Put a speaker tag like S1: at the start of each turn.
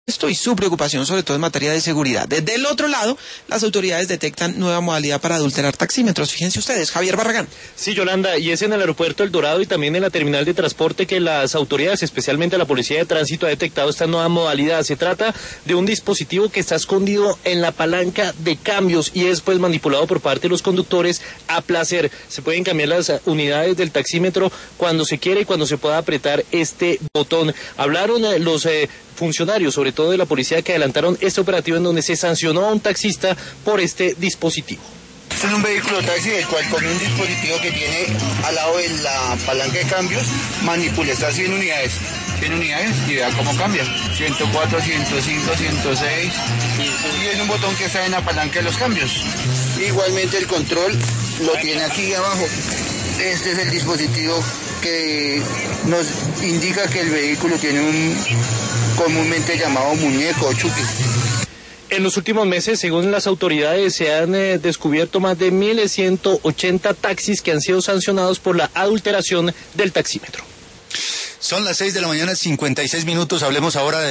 S1: esto y su preocupación sobre todo en materia de seguridad. Desde el otro lado, las autoridades detectan nueva modalidad para adulterar taxímetros. Fíjense ustedes, Javier Barragán.
S2: Sí, Yolanda, y es en el aeropuerto El Dorado y también en la terminal de transporte que las autoridades, especialmente la Policía de Tránsito, ha detectado esta nueva modalidad. Se trata de un dispositivo que está escondido en la palanca de cambios y es pues manipulado por parte de los conductores a placer. Se pueden cambiar las unidades del taxímetro cuando se quiere y cuando se pueda apretar este botón. Hablaron los funcionarios, sobre todo de la policía, que adelantaron este operativo en donde se sancionó a un taxista por este dispositivo.
S3: Este es un vehículo taxi el cual con un dispositivo que tiene al lado de la palanca de cambios manipula estas 100 unidades y vea cómo cambia, 104, 105, 106 y es un botón que está en la palanca de los cambios. Igualmente el control lo tiene aquí abajo. Este es el dispositivo que nos indica que el vehículo tiene un comúnmente llamado muñeco o chupi.
S2: En los últimos meses, según las autoridades, se han descubierto más de 1.180 taxis que han sido sancionados por la adulteración del taxímetro.
S4: Son las 6:56 a.m, hablemos ahora de